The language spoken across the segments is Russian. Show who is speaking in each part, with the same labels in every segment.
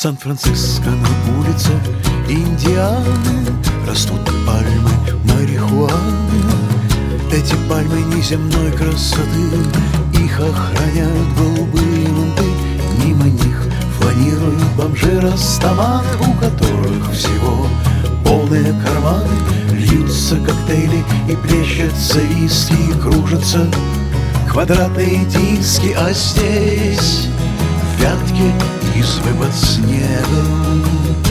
Speaker 1: Сан-Франциско на улицах Индианы растут пальмы марихуаны. Эти пальмы неземной красоты, их охраняют голубые манты. Мимо них фланируют бомжи-растаманы, у которых всего полные карманы. Льются коктейли и плещется виски, и кружатся квадратные диски. А здесь вятки избы под снегом.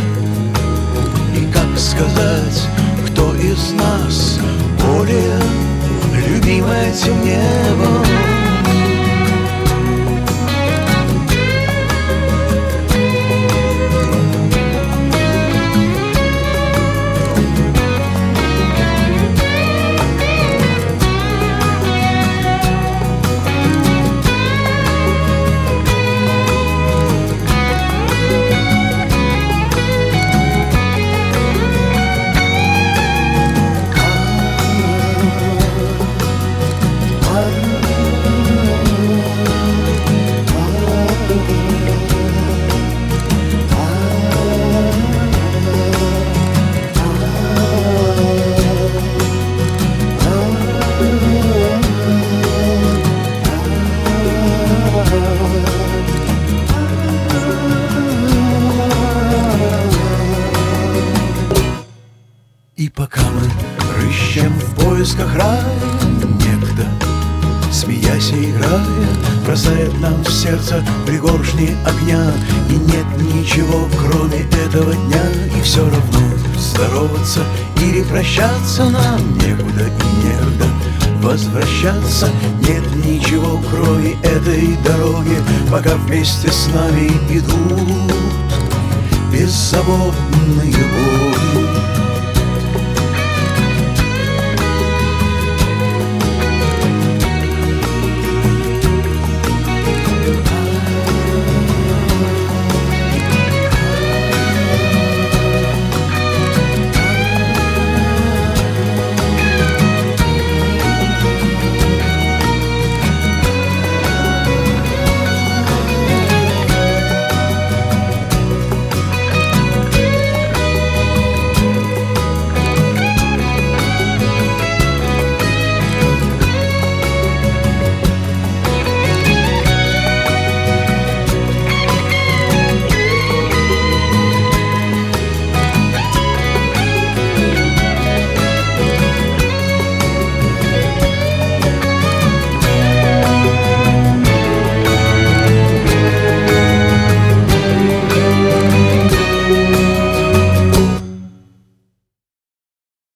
Speaker 1: И как сказать, кто из нас более любим этим небом? И пока мы рыщем в поисках рая, некто, смеясь и играя, бросает нам в сердце пригоршни огня. И нет ничего, кроме этого дня. И все равно здороваться или прощаться нам некуда и некогда возвращаться. Нет ничего, кроме этой дороги, пока вместе с нами идут беззаботные боги.